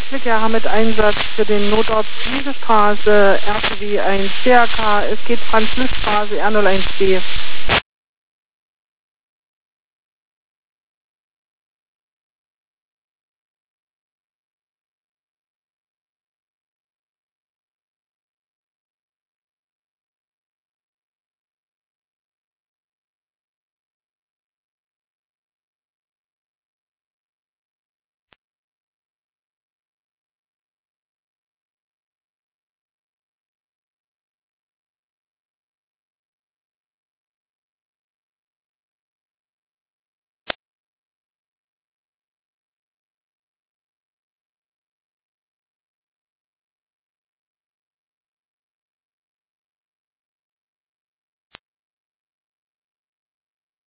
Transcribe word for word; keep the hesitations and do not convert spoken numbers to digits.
Verkehr mit Einsatz für den Notort Wiesestraße, R T W eins C R K, es geht Franz-Liszt-Straße, R null eins B.